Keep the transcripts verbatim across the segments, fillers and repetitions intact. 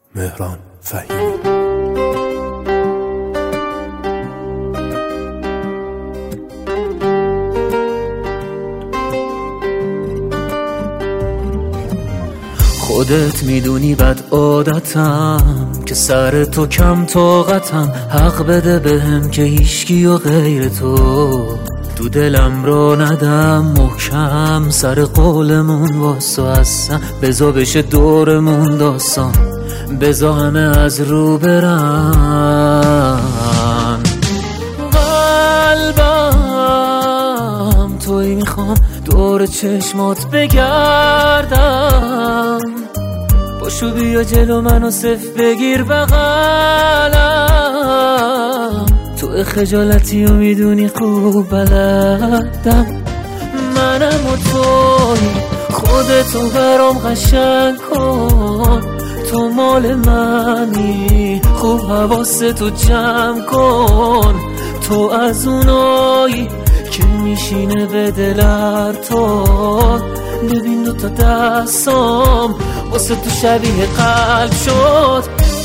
مهران فهیمی. خودت میدونی بد عادتم که سر تو کم طاقتم، حق بده بهم که هیچکی و غیر تو تو دلم رو ندم محکم، سر قولمون واسه هستم، بزا بشه دورمون داستان، بزا همه از رو برن. قلبم توی میخوام دور چشمات بگردم، باشو بیا جلو منو صف بگیر بغلم، تو خجالتی و میدونی خوب بلدم، منم و توی خودتو برام قشنگ کن، تو مال منی خوب حواستو جمع کن، تو از اونایی که میشینه به دلر تو، ببین دو تا دستام واسه تو شبیه قلب شد.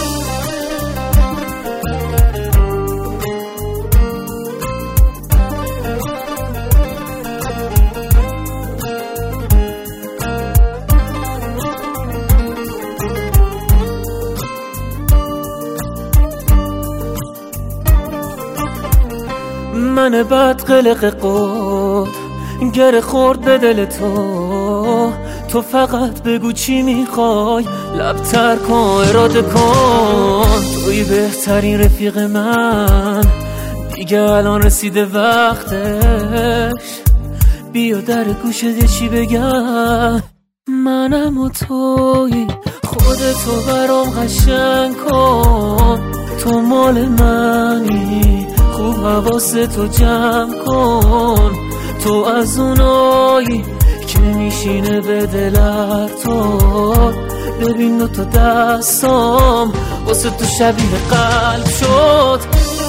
من بد قلق قد گر خورد به دل تو، تو فقط بگو چی میخوای، لبتر کن اراده کن، توی بهترین رفیق من، دیگه الان رسیده وقتش، بیا در گوشت یه چی بگم، منم و توی خودتو برام قشنگ کن، تو مال منی خوب حواستو جمع کن، تو از اونایی که میشینه به دلر تو، ببین دو تا دستام واسه تو شبیه قلب شد.